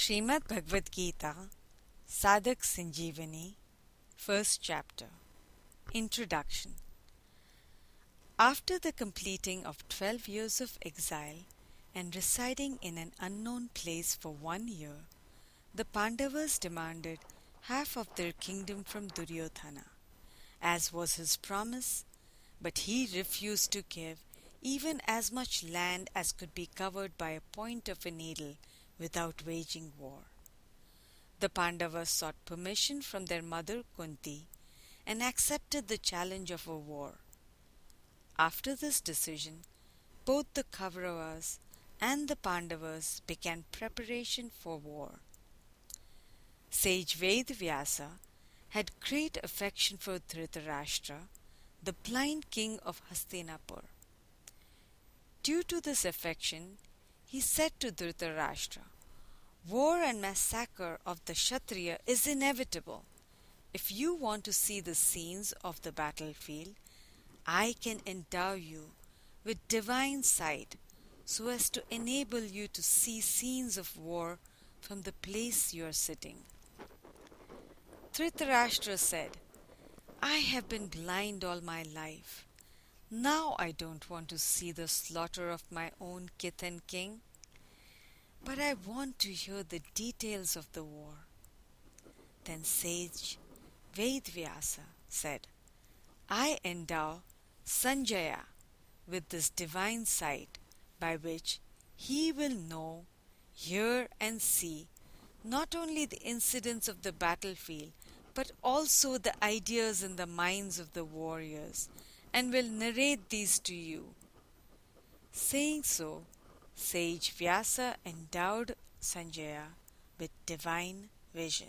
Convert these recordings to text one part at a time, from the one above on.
Srimad Bhagavad Gita, Sadhak Sanjeevani, First Chapter. Introduction. After the completing of 12 years of exile and residing in an unknown place for 1 year, the Pandavas demanded half of their kingdom from Duryodhana, as was his promise, but he refused to give even as much land as could be covered by a point of a needle without waging war. The Pandavas sought permission from their mother Kunti and accepted the challenge of a war. After this decision, both the Kauravas and the Pandavas began preparation for war. Sage Vedvyasa had great affection for Dhritarashtra, the blind king of Hastinapur. Due to this affection, he said to Dhritarashtra, "War and massacre of the Kshatriya is inevitable. If you want to see the scenes of the battlefield, I can endow you with divine sight so as to enable you to see scenes of war from the place you are sitting." Dhritarashtra said, "I have been blind all my life. Now I don't want to see the slaughter of my own kith and king, but I want to hear the details of the war." Then sage Vedvyasa said, "I endow Sanjaya with this divine sight by which he will know, hear and see not only the incidents of the battlefield but also the ideas in the minds of the warriors, and will narrate these to you." Saying so, sage Vyasa endowed Sanjaya with divine vision.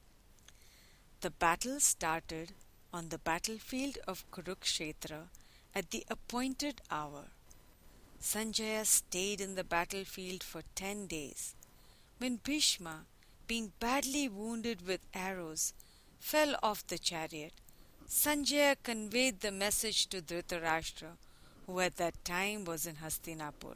The battle started on the battlefield of Kurukshetra at the appointed hour. Sanjaya stayed in the battlefield for 10 days. When Bhishma, being badly wounded with arrows, fell off the chariot, Sanjaya conveyed the message to Dhritarashtra, who at that time was in Hastinapur.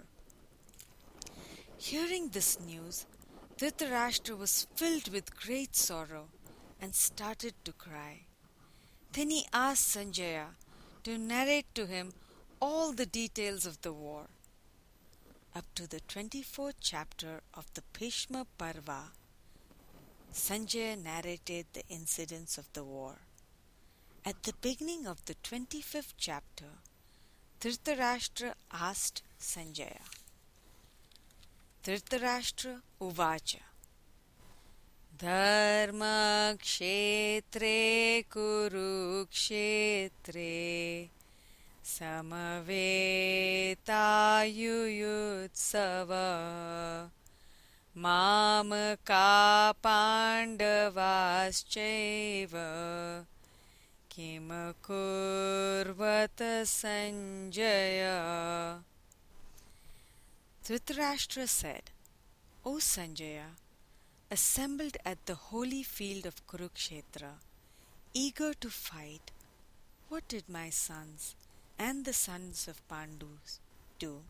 Hearing this news, Dhritarashtra was filled with great sorrow and started to cry. Then he asked Sanjaya to narrate to him all the details of the war. Up to the 24th chapter of the Bhishma Parva, Sanjaya narrated the incidents of the war. At the beginning of the 25th chapter, Dhritarashtra asked Sanjaya, Dhritarashtra Uvacha, "Dharma kshetre kurukshetre samaveta mamaka pandavaschaiva kim kurvata Sanjaya." Dhritarashtra said, "O Sanjaya, assembled at the holy field of Kurukshetra, eager to fight, what did my sons and the sons of Pandus do?"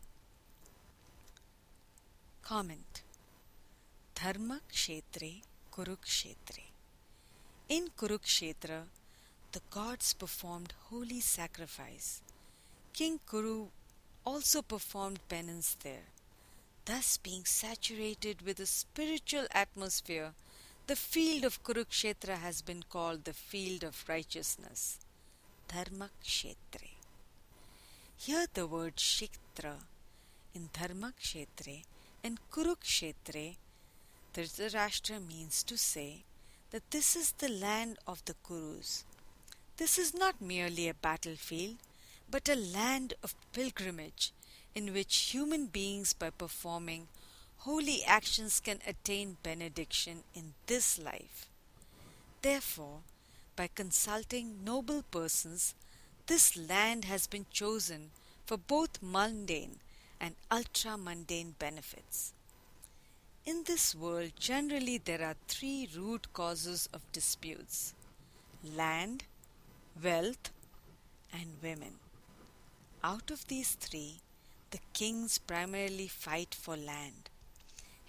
Comment. Dharma Kshetre Kurukshetre. In Kurukshetra, the gods performed holy sacrifice. King Kuru also performed penance there. Thus, being saturated with a spiritual atmosphere, the field of Kurukshetra has been called the field of righteousness. Dharma Kshetre. Here the word Kshetra in Dharma Kshetre and Kurukshetre, Dhritarashtra means to say that this is the land of the Kurus. This is not merely a battlefield, but a land of pilgrimage in which human beings, by performing holy actions, can attain benediction in this life. Therefore, by consulting noble persons, this land has been chosen for both mundane and ultra-mundane benefits. In this world, generally there are 3 root causes of disputes: land, wealth, and women. Out of these 3, the kings primarily fight for land.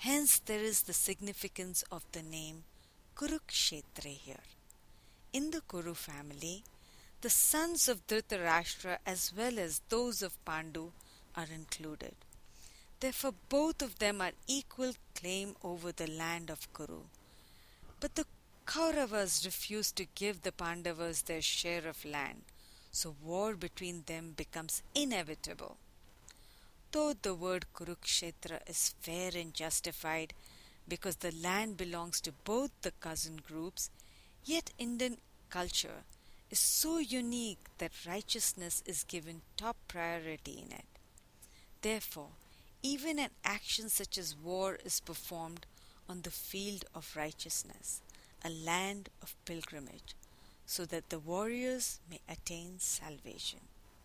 Hence there is the significance of the name Kurukshetra here. In the Kuru family, the sons of Dhritarashtra as well as those of Pandu are included. Therefore both of them are equal claim over the land of Kuru. But the Kauravas refused to give the Pandavas their share of land, so war between them becomes inevitable. Though the word Kurukshetra is fair and justified because the land belongs to both the cousin groups, yet Indian culture is so unique that righteousness is given top priority in it. Therefore, even an action such as war is performed on the field of righteousness, a land of pilgrimage, so that the warriors may attain salvation.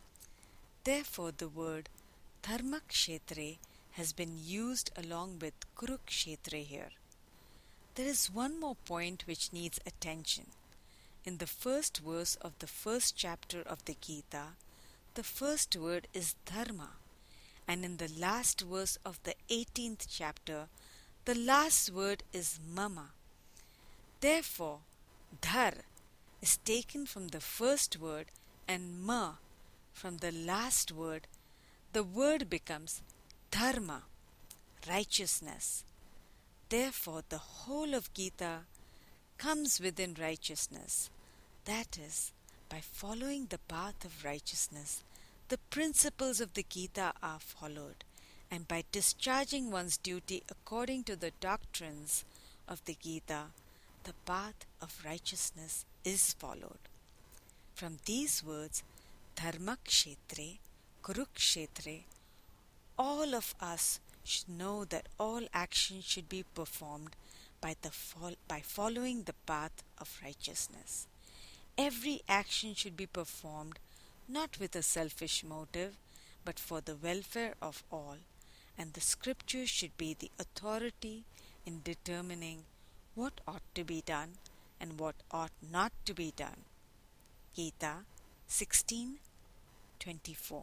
Therefore, the word Dharmakshetre has been used along with Kurukshetra here. There is one more point which needs attention. In the first verse of the first chapter of the Gita, the first word is Dharma, and in the last verse of the 18th chapter, the last word is Mama. Therefore, Dhar is taken from the first word and Ma from the last word. The word becomes Dharma, righteousness. Therefore, the whole of Gita comes within righteousness. That is, by following the path of righteousness, the principles of the Gita are followed, and by discharging one's duty according to the doctrines of the Gita, the path of righteousness is followed. From these words, Dharmakshetre, Kurukshetre, all of us should know that all action should be performed by following the path of righteousness. Every action should be performed not with a selfish motive, but for the welfare of all, and the scriptures should be the authority in determining what ought to be done and what ought not to be done. Gita 16:24.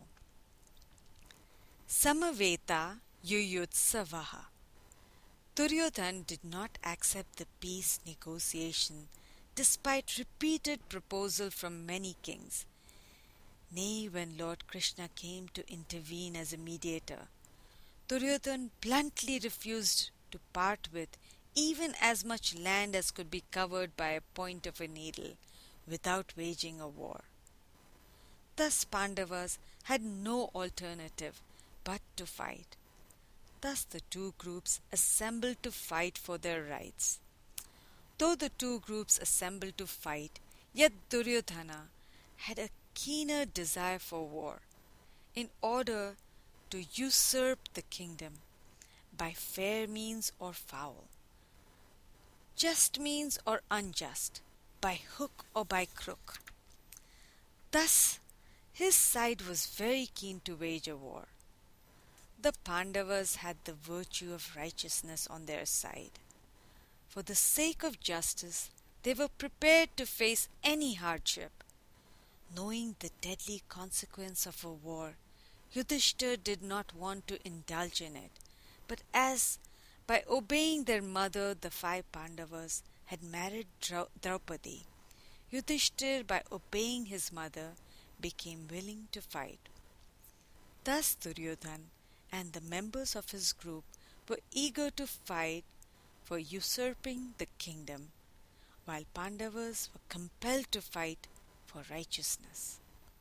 Samaveta Yuyutsavaha. Duryodhana did not accept the peace negotiation despite repeated proposal from many kings. Nay, when Lord Krishna came to intervene as a mediator, Duryodhana bluntly refused to part with even as much land as could be covered by a point of a needle without waging a war. Thus Pandavas had no alternative but to fight. Thus the two groups assembled to fight for their rights. Though the two groups assembled to fight, yet Duryodhana had a keener desire for war, in order to usurp the kingdom by fair means or foul, just means or unjust, by hook or by crook. Thus his side was very keen to wage a war. The Pandavas had the virtue of righteousness on their side. For the sake of justice, they were prepared to face any hardship. Knowing the deadly consequence of a war, Yudhishthira did not want to indulge in it, but as by obeying their mother the 5 Pandavas had married Draupadi, Yudhishthira by obeying his mother became willing to fight. Thus Duryodhana and the members of his group were eager to fight for usurping the kingdom, while Pandavas were compelled to fight for righteousness.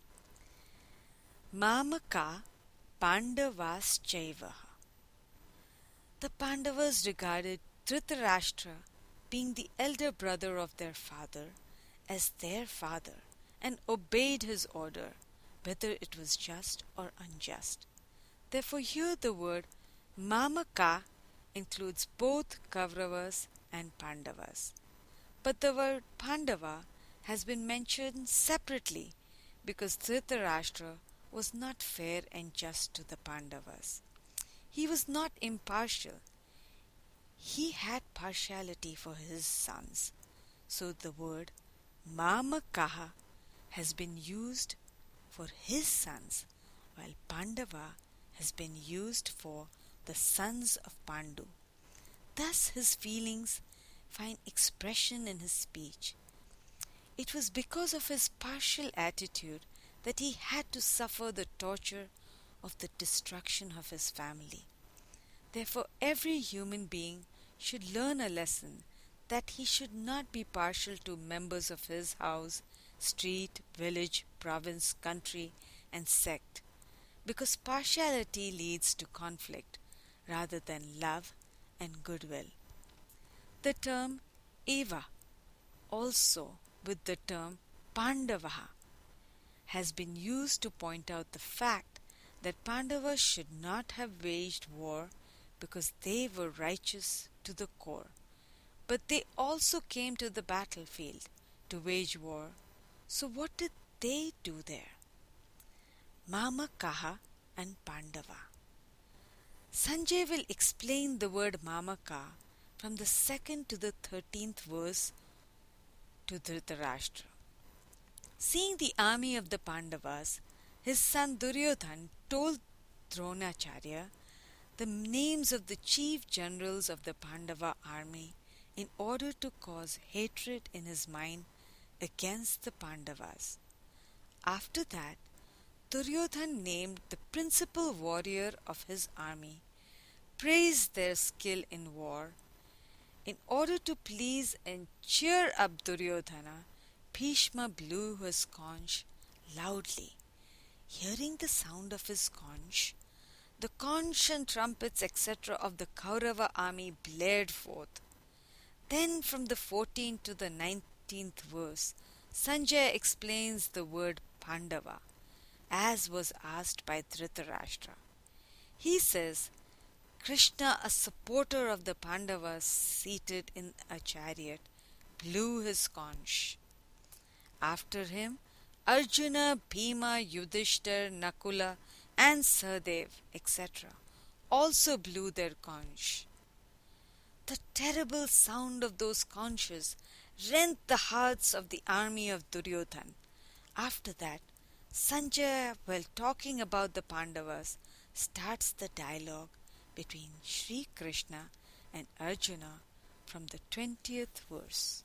Mamaka Pandavaschaivaha. The Pandavas regarded Dhritarashtra, being the elder brother of their father, as their father and obeyed his order, whether it was just or unjust. Therefore here the word Mamaka includes both Kauravas and Pandavas. But the word Pandava has been mentioned separately because Dhritarashtra was not fair and just to the Pandavas. He was not impartial. He had partiality for his sons. So the word Mamakaha has been used for his sons, while Pandava has been used for the sons of Pandu. thus his feelings find expression in his speech. It was because of his partial attitude that he had to suffer the torture of the destruction of his family. Therefore, every human being should learn a lesson that he should not be partial to members of his house, street, village, province, country, and sect, because partiality leads to conflict rather than love and goodwill. The term Eva, also with the term Pandavaha, has been used to point out the fact that Pandavas should not have waged war because they were righteous to the core. But they also came to the battlefield to wage war. So what did they do there? Mamakaha and Pandava. Sanjay will explain the word Mamaka from the 2nd to the 13th verse to Dhritarashtra. Seeing the army of the Pandavas, his son Duryodhan told Dronacharya the names of the chief generals of the Pandava army in order to cause hatred in his mind against the Pandavas. After that, Duryodhan named the principal warrior of his army, praised their skill in war. In order to please and cheer up Duryodhana, Bhishma blew his conch loudly. Hearing the sound of his conch, the conch and trumpets, etc., of the Kaurava army blared forth. Then from the 14th to the 19th verse, Sanjay explains the word Pandava, as was asked by Dhritarashtra. He says, Krishna, a supporter of the Pandavas seated in a chariot, blew his conch. After him, Arjuna, Bhima, Yudhishthir, Nakula, and Sahadev, etc., also blew their conch. The terrible sound of those conches rent the hearts of the army of Duryodhan. After that, Sanjaya, while talking about the Pandavas, starts the dialogue between Sri Krishna and Arjuna from the 20th verse.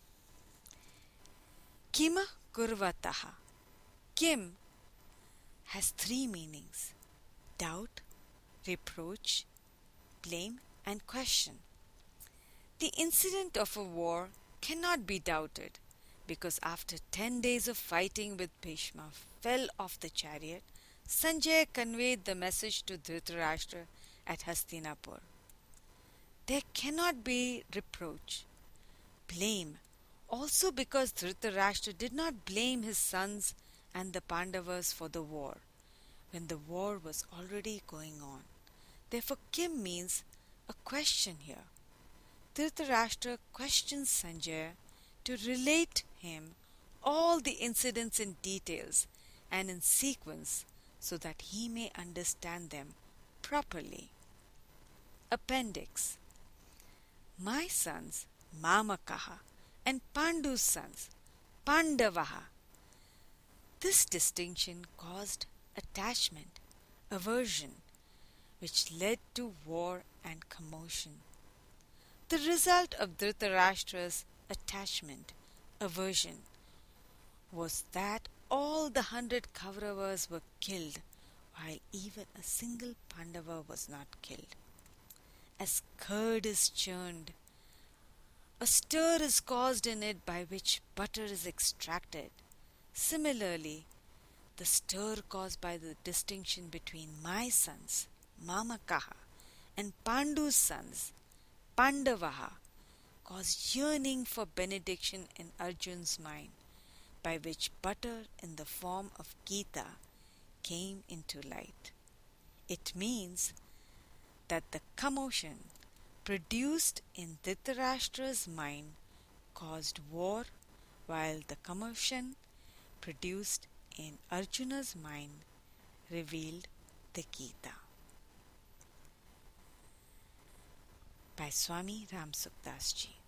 Kima Kurvataha. Kim has 3 meanings: doubt, reproach, blame, and question. The incident of a war cannot be doubted, because after 10 days of fighting with Bhishma fell off the chariot, Sanjay conveyed the message to Dhritarashtra at Hastinapur. There cannot be reproach, blame, also because Dhritarashtra did not blame his sons and the Pandavas for the war, when the war was already going on. Therefore, Kim means a question here. Dhritarashtra questions Sanjaya to relate him all the incidents in details and in sequence so that he may understand them properly. Appendix. My sons, Mamakaha, and Pandu's sons, Pandavaha. This distinction caused attachment, aversion, which led to war and commotion. The result of Dhritarashtra's attachment, aversion, was that all the 100 Kauravas were killed, while even a single Pandava was not killed. As curd is churned, a stir is caused in it by which butter is extracted. Similarly, the stir caused by the distinction between my sons, Mamakaha, and Pandu's sons, Pandavaha, caused yearning for benediction in Arjun's mind, by which butter in the form of Gita came into light. It means that the commotion produced in Dhritarashtra's mind caused war, while the commotion produced in Arjuna's mind revealed the Gita. By Swami Ramsukdas Ji.